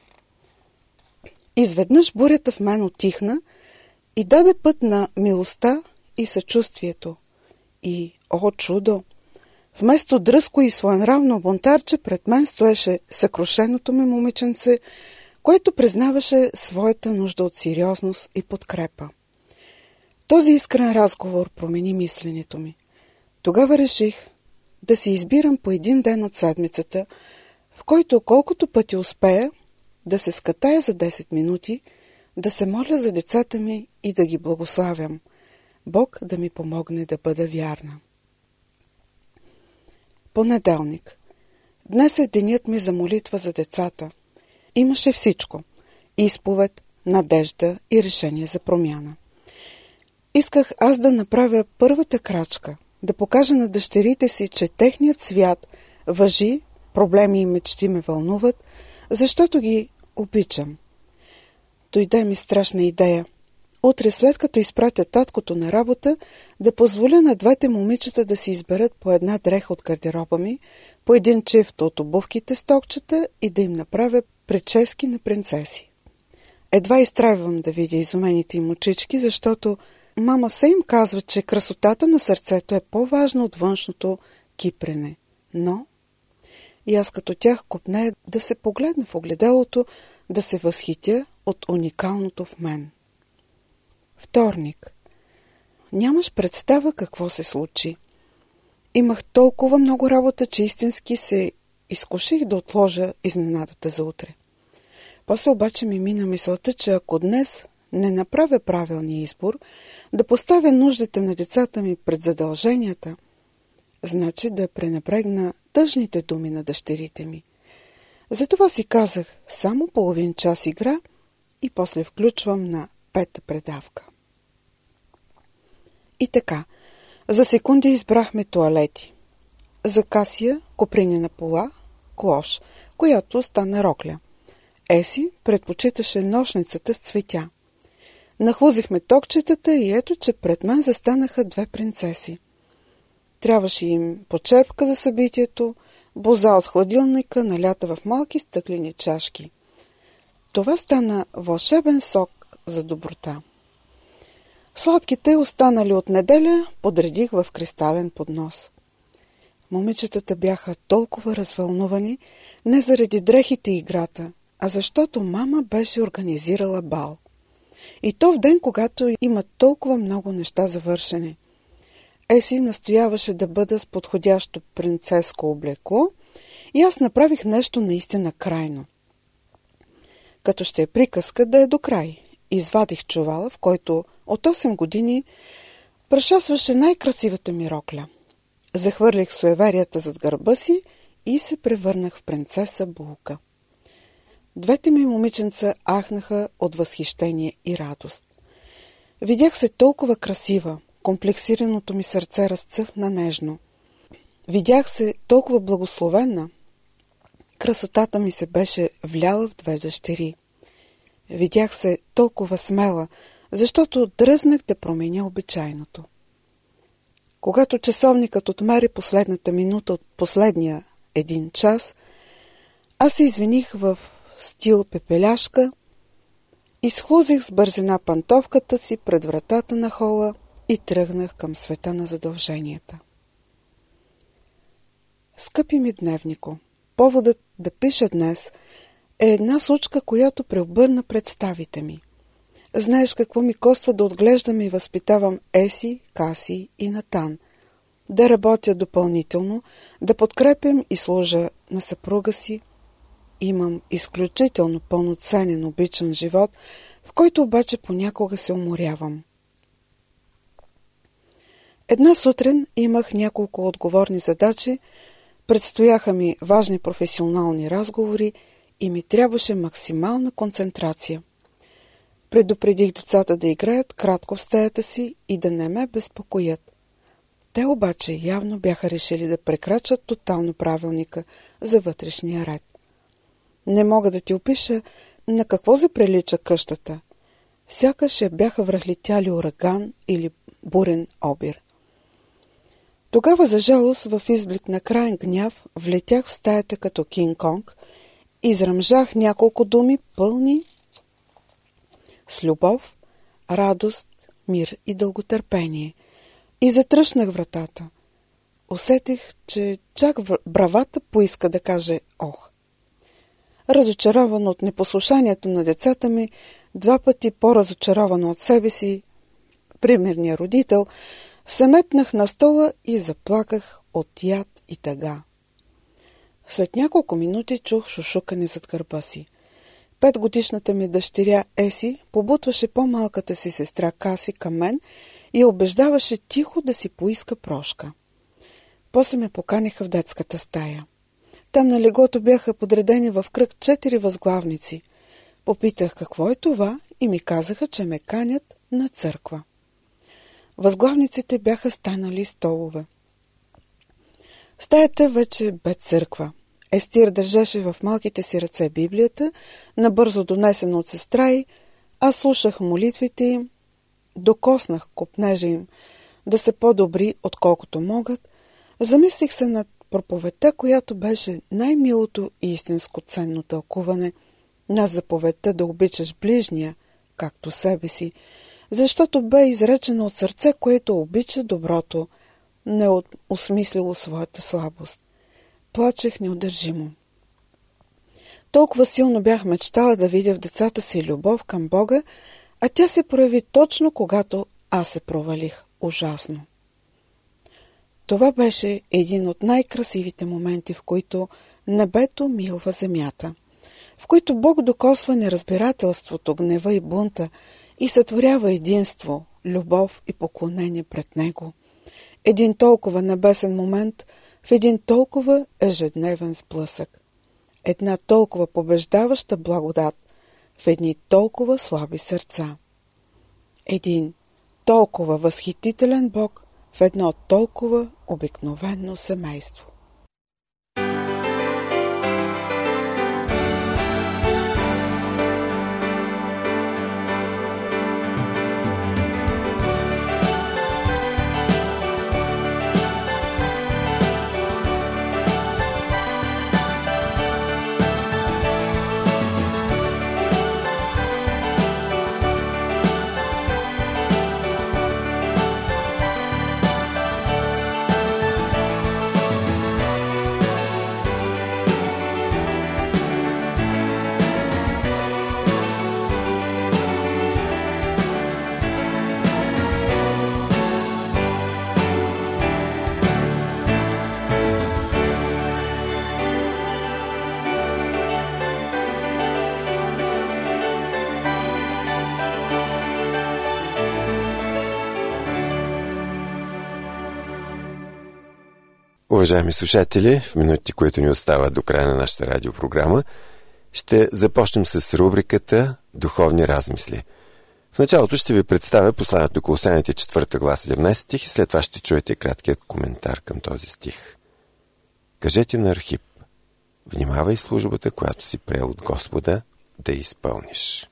Изведнъж бурята в мен утихна и даде път на милостта и съчувствието. И, о чудо! Вместо дръзко и своенравно бунтарче, пред мен стоеше съкрушеното ми момиченце, което признаваше своята нужда от сериозност и подкрепа. Този искрен разговор промени мисленето ми. Тогава реших да си избирам по един ден от седмицата, в който колкото пъти успея да се скатая за 10 минути, да се моля за децата ми и да ги благославям. Бог да ми помогне да бъда вярна. Понеделник. Днес е денят ми за молитва за децата. Имаше всичко – изповед, надежда и решение за промяна. Исках аз да направя първата крачка, да покажа на дъщерите си, че техният свят важи, проблеми и мечти ме вълнуват, защото ги обичам. Дойде ми страшна идея. Утре, след като изпратя таткото на работа, да позволя на двете момичета да си изберат по една дреха от гардероба ми, по един чифт от обувките с токчета и да им направя прически на принцеси. Едва изтрайвам да видя изумените им очички, защото мама все им казва, че красотата на сърцето е по-важна от външното кипрене. Но и аз като тях копнея да се погледна в огледалото, да се възхитя от уникалното в мен. Вторник. Нямаш представа какво се случи. Имах толкова много работа, че истински се изкуших да отложа изненадата за утре. После обаче ми мина мисълта, че ако днес не направя правилния избор, да поставя нуждите на децата ми пред задълженията, значи да пренебрегна тъжните думи на дъщерите ми. Затова си казах само половин час игра и после включвам на 5-та предавка. И така, за секунди избрахме тоалети. За Касия копринена пола, клош, която стана рокля. Еси предпочиташе нощницата с цветя. Нахлузихме токчетата и ето, че пред мен застанаха две принцеси. Трябваше им почерпка за събитието, боза от хладилника, налята в малки стъклени чашки. Това стана вълшебен сок за доброта. Сладките, останали от неделя, подредих в кристален поднос. Момичетата бяха толкова развълнувани, не заради дрехите и играта, а защото мама беше организирала бал. И то в ден, когато има толкова много неща за вършене. Еси настояваше да бъда с подходящо принцеско облекло и аз направих нещо наистина крайно. Като ще е приказка да е до край. Извадих чувала, в който от 8 години прашасваше най-красивата ми рокля. Захвърлих суеверията зад гърба си и се превърнах в принцеса Булка. Двете ми момиченца ахнаха от възхищение и радост. Видях се толкова красива, комплексираното ми сърце разцъфна нежно. Видях се толкова благословена. Красотата ми се беше вляла в две дъщери. Видях се толкова смела, защото дръзнах да променя обичайното. Когато часовникът отмери последната минута от последния 1 час, аз се извиних в стил пепеляшка, изхлузих с бързина пантовката си пред вратата на хола и тръгнах към света на задълженията. Скъпи ми дневнико, поводът да пиша днес е една случка, която преобърна представите ми. Знаеш какво ми коства да отглеждам и възпитавам Еси, Каси и Натан, да работя допълнително, да подкрепям и служа на съпруга си. Имам изключително пълноценен, обичан живот, в който обаче понякога се уморявам. Една сутрин имах няколко отговорни задачи, предстояха ми важни професионални разговори и ми трябваше максимална концентрация. Предупредих децата да играят кратко в стаята си и да не ме безпокоят. Те обаче явно бяха решили да прекрачат тотално правилника за вътрешния ред. Не мога да ти опиша на какво заприлича къщата. Сякаш я бяха връхлетяли ураган или бурен обир. Тогава, за жалост, в изблик на краен гняв, влетях в стаята като Кинг-Конг, изръмжах няколко думи, пълни с любов, радост, мир и дълготърпение, и затръшнах вратата. Усетих, че чак бравата поиска да каже ох. Разочарован от непослушанието на децата ми, 2 пъти по-разочарован от себе си, примерния родител, се метнах на стола и заплаках от яд и тъга. След няколко минути чух шушукане зад гърба си. 5-годишната ми дъщеря Еси побутваше по-малката си сестра Каси към мен и я убеждаваше тихо да си поиска прошка. После ме поканиха в детската стая. Там на леглото бяха подредени в кръг 4 възглавници. Попитах какво е това и ми казаха, че ме канят на църква. Възглавниците бяха станали столове. Стаята вече бе църква. Естир държеше в малките си ръце Библията, набързо донесена от сестра й. Аз слушах молитвите им, докоснах копнежа им да са по-добри, отколкото могат. Замислих се над проповедта, която беше най-милото и истинско ценно тълкуване на заповедта да обичаш ближния, както себе си, защото бе изречено от сърце, което обича доброто, не осмислило своята слабост. Плачех неудържимо. Толкова силно бях мечтала да видя в децата си любов към Бога, а тя се прояви точно когато аз се провалих ужасно. Това беше един от най-красивите моменти, в които небето милва земята, в които Бог докосва неразбирателството, гнева и бунта и сътворява единство, любов и поклонение пред Него. Един толкова небесен момент в един толкова ежедневен сблъсък. Една толкова побеждаваща благодат в едни толкова слаби сърца. Един толкова възхитителен Бог в едно толкова обикновено семейство. Уважаеми слушатели, в минути, които ни остават до края на нашата радиопрограма, ще започнем с рубриката «Духовни размисли». В началото ще ви представя посланието до Колосяните 4 глава 17 стих и след това ще чуете краткият коментар към този стих. Кажете на Архип: внимавай службата, която си приел от Господа, да изпълниш.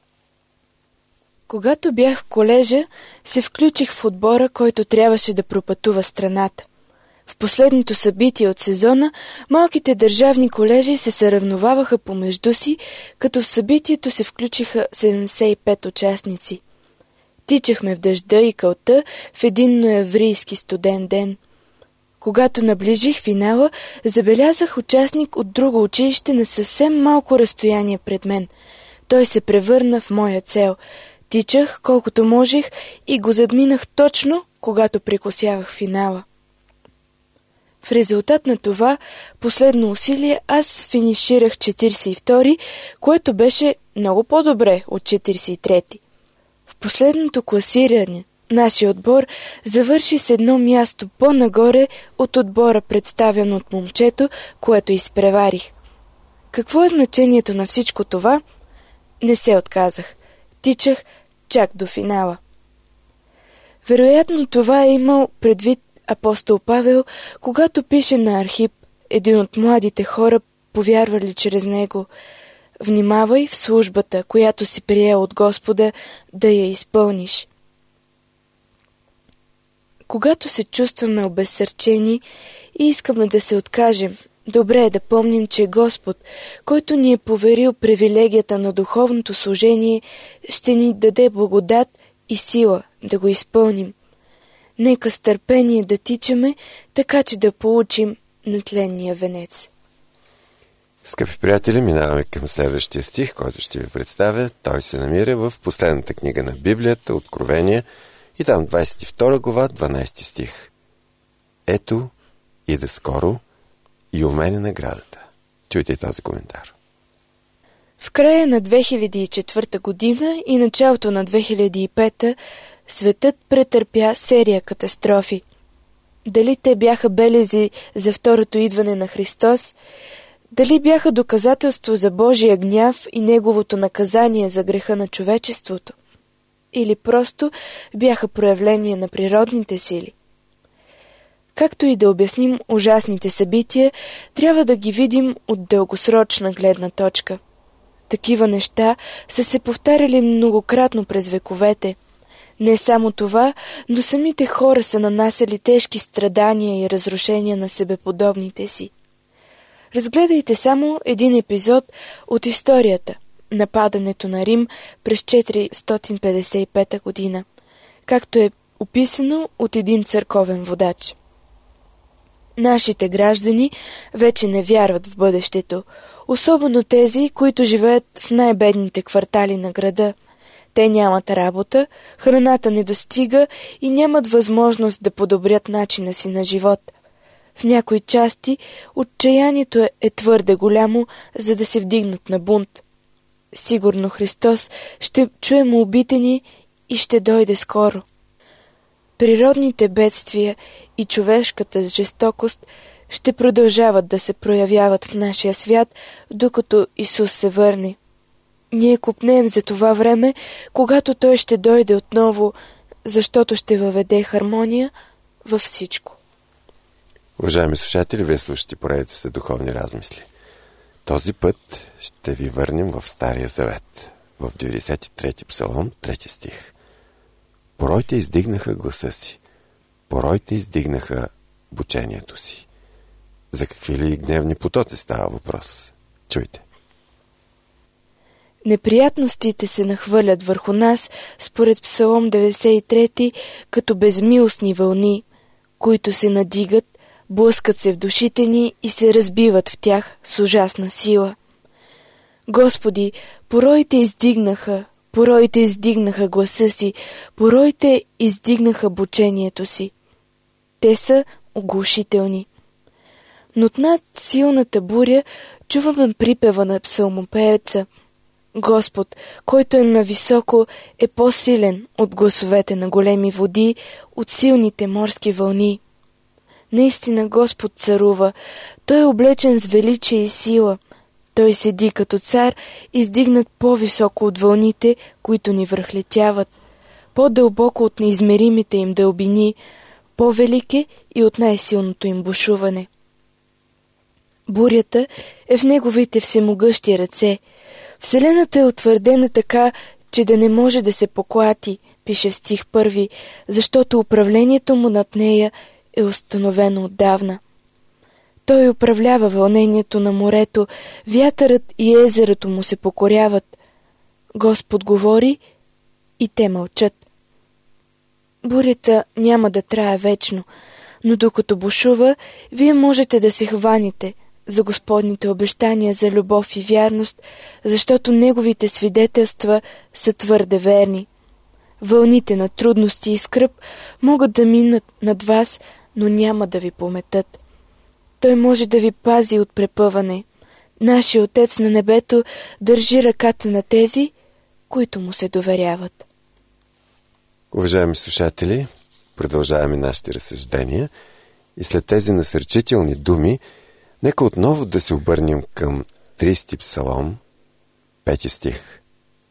Когато бях в колежа, се включих в отбора, който трябваше да пропътува страната. В последното събитие от сезона, малките държавни колежи се съревноваваха помежду си, като в събитието се включиха 75 участници. Тичахме в дъжда и кълта в един ноеврийски студен ден. Когато наближих финала, забелязах участник от друго училище на съвсем малко разстояние пред мен. Той се превърна в моя цел. Тичах колкото можех и го задминах точно, когато прекосявах финала. В резултат на това последно усилие аз финиширах 42-ри, което беше много по-добре от 43-ти. В последното класиране нашия отбор завърши с едно място по-нагоре от отбора, представен от момчето, което изпреварих. Какво е значението на всичко това? Не се отказах. Тичах чак до финала. Вероятно това е имал предвид апостол Павел, когато пише на Архип, един от младите хора, повярвали чрез него: внимавай в службата, която си приел от Господа, да я изпълниш. Когато се чувстваме обезсърчени и искаме да се откажем, добре е да помним, че Господ, който ни е поверил привилегията на духовното служение, ще ни даде благодат и сила да го изпълним. Нека с търпение да тичаме, така че да получим нетленния венец. Скъпи приятели, минаваме към следващия стих, който ще ви представя. Той се намира в последната книга на Библията, Откровение, и там 22 глава, 12 стих. Ето, ида скоро и у мен е наградата. Чуйте този коментар. В края на 2004 година и началото на 2005 светът претърпя серия катастрофи. Дали те бяха белези за второто идване на Христос, дали бяха доказателство за Божия гняв и Неговото наказание за греха на човечеството, или просто бяха проявление на природните сили. Както и да обясним ужасните събития, трябва да ги видим от дългосрочна гледна точка. Такива неща са се повтаряли многократно през вековете. Не само това, но самите хора са нанасяли тежки страдания и разрушения на себеподобните си. Разгледайте само един епизод от историята – нападането на Рим през 455 година, както е описано от един църковен водач. Нашите граждани вече не вярват в бъдещето, особено тези, които живеят в най-бедните квартали на града. Те нямат работа, храната не достига и нямат възможност да подобрят начина си на живот. В някои части отчаянието е твърде голямо, за да се вдигнат на бунт. Сигурно Христос ще чуе молбите ни и ще дойде скоро. Природните бедствия и човешката жестокост ще продължават да се проявяват в нашия свят, докато Исус се върне. Ние копнеем за това време, когато Той ще дойде отново, защото ще въведе хармония във всичко. Уважаеми слушатели, вие слушате поредите се духовни размисли. Този път ще ви върнем в Стария Завет, в 93 псалом, 3 стих. Поройте издигнаха гласа си, поройте издигнаха бучението си. За какви ли гневни потоци става въпрос? Чуйте. Неприятностите се нахвърлят върху нас, според Псалом 93, като безмилостни вълни, които се надигат, блъскат се в душите ни и се разбиват в тях с ужасна сила. Господи, поройте издигнаха гласа си, поройте издигнаха бучението си. Те са оглушителни. Но над силната буря чуваме припева на псалмопееца. Господ, който е нависоко, е по-силен от гласовете на големи води, от силните морски вълни. Наистина Господ царува. Той е облечен с величие и сила. Той седи като цар, издигнат по-високо от вълните, които ни връхлетяват, по-дълбоко от неизмеримите им дълбини, по-велик е и от най-силното им бушуване. Бурята е в неговите всемогъщи ръце. Вселената е утвърдена така, че да не може да се поклати, пише в стих 1, защото управлението му над нея е установено отдавна. Той управлява вълнението на морето, вятърът и езерото му се покоряват. Господ говори и те мълчат. Бурята няма да трае вечно, но докато бушува, вие можете да се хваните за Господните обещания за любов и вярност, защото Неговите свидетелства са твърде верни. Вълните на трудности и скръб могат да минат над вас, но няма да ви пометат. Той може да ви пази от препъване. Нашия Отец на небето държи ръката на тези, които му се доверяват. Уважаеми слушатели, продължаваме нашите разсъждения и след тези насърчителни думи, нека отново да се обърнем към 30 псалом, 5 стих.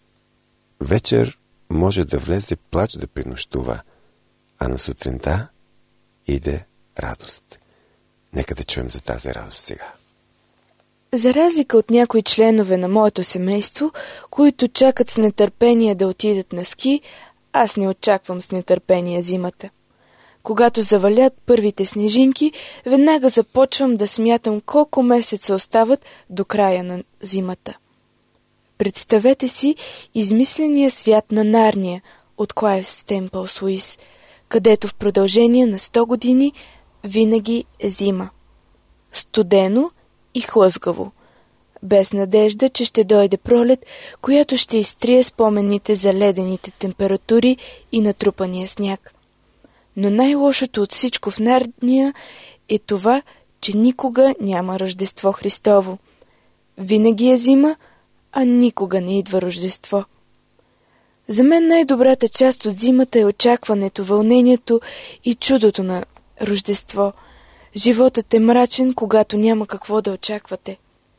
Вечер може да влезе плач да принощува, а на сутринта иде радост. Нека да чуем за тази радост сега. За разлика от някои членове на моето семейство, които чакат с нетърпение да отидат на ски, аз не очаквам с нетърпение зимата. Когато завалят първите снежинки, веднага започвам да смятам колко месеца остават до края на зимата. Представете си измисления свят на Нарния от Клайв Стемпълс Луис, където в продължение на 100 години винаги е зима. Студено и хлъзгаво, без надежда, че ще дойде пролет, която ще изтрие спомените за ледените температури и натрупания сняг. Но най-лошото от всичко в Нарния е това, че никога няма Рождество Христово. Винаги е зима, а никога не идва Рождество. За мен най-добрата част от зимата е очакването, вълнението и чудото на Рождество. Животът е мрачен, когато няма какво да очаквате.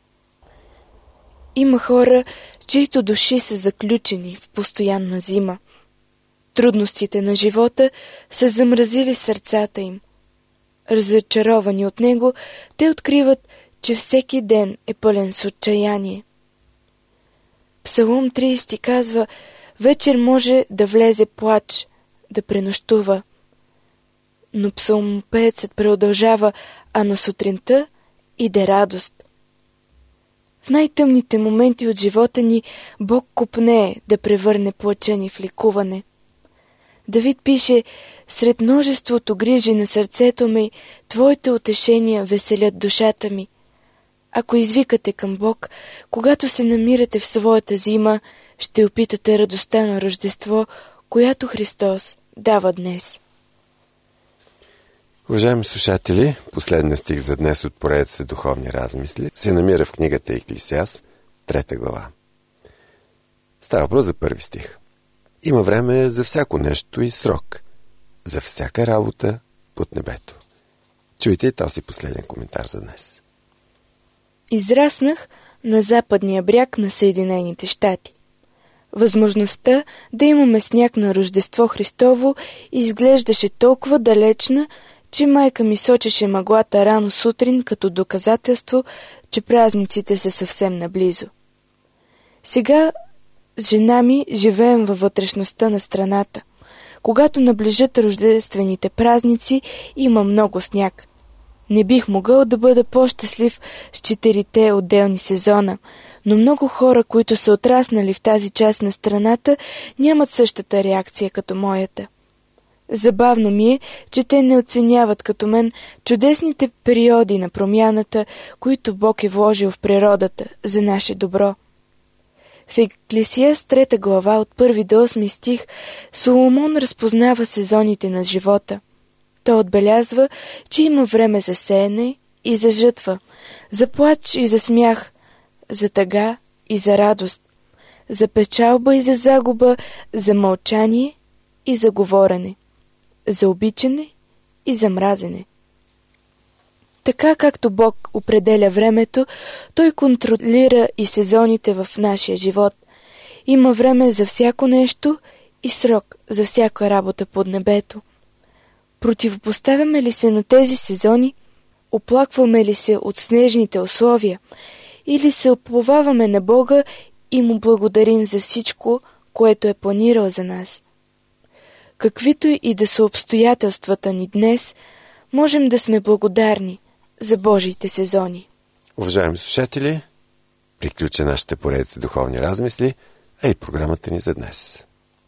Има хора, чието души са заключени в постоянна зима. Трудностите на живота са замразили сърцата им. Разочаровани от него, те откриват, че всеки ден е пълен с отчаяние. Псалом 30 казва: вечер може да влезе плач, да пренощува. Но псалмопеецът продължава: а на сутринта иде радост. В най-тъмните моменти от живота ни Бог копнее да превърне плача ни в ликуване. Давид пише: сред множеството грижи на сърцето ми, твоите утешения веселят душата ми. Ако извикате към Бог, когато се намирате в своята зима, ще опитате радостта на Рождество, която Христос дава днес. Уважаеми слушатели, последният стих за днес от поредица духовни размисли се намира в книгата Еклесиаст, 3 глава. Става въпрос за първи стих. Има време за всяко нещо и срок. За всяка работа под небето. Чуйте и този последен коментар за днес. Израснах на западния бряг на Съединените щати. Възможността да имаме сняг на Рождество Христово изглеждаше толкова далечна, че майка ми сочеше мъглата рано сутрин като доказателство, че празниците са съвсем наблизо. Сега с жена ми живеем във вътрешността на страната. Когато наближат рождествените празници, има много сняг. Не бих могъл да бъда по-щастлив с 4 отделни сезона, но много хора, които са отраснали в тази част на страната, нямат същата реакция като моята. Забавно ми е, че те не оценяват като мен чудесните периоди на промяната, които Бог е вложил в природата за наше добро. В Еклесиаст 3 глава от 1 до 8 стих Соломон разпознава сезоните на живота. Той отбелязва, че има време за сеене и за жътва, за плач и за смях, за тъга и за радост, за печалба и за загуба, за мълчание и за говорене, за обичане и за мразене. Така както Бог определя времето, Той контролира и сезоните в нашия живот. Има време за всяко нещо и срок за всяка работа под небето. Противопоставяме ли се на тези сезони, оплакваме ли се от снежните условия, или се уповаваме на Бога и Му благодарим за всичко, което е планирал за нас? Каквито и да са обстоятелствата ни днес, можем да сме благодарни за Божиите сезони. Уважаеми слушатели, приключа нашите поредици духовни размисли, а и програмата ни за днес.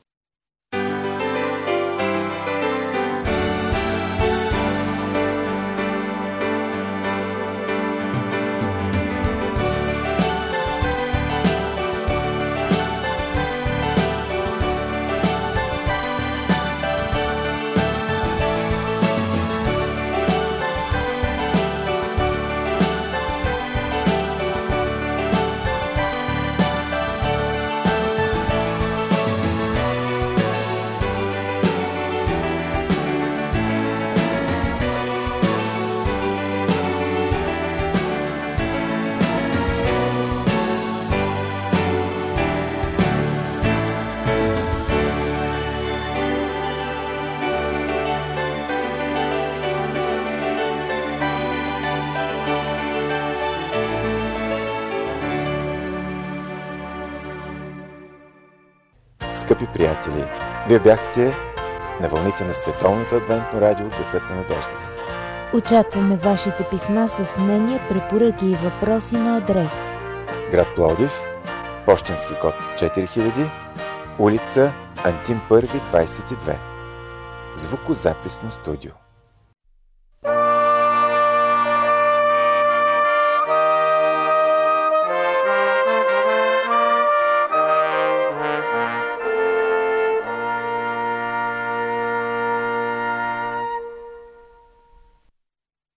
Скъпи приятели, вие бяхте на вълните на Световното адвентно радио Гласът на надеждата. Очакваме вашите писма с мнения, препоръки и въпроси на адрес: град Пловдив, пощенски код 4000, улица Антим 1, 22. Звукозаписно студио.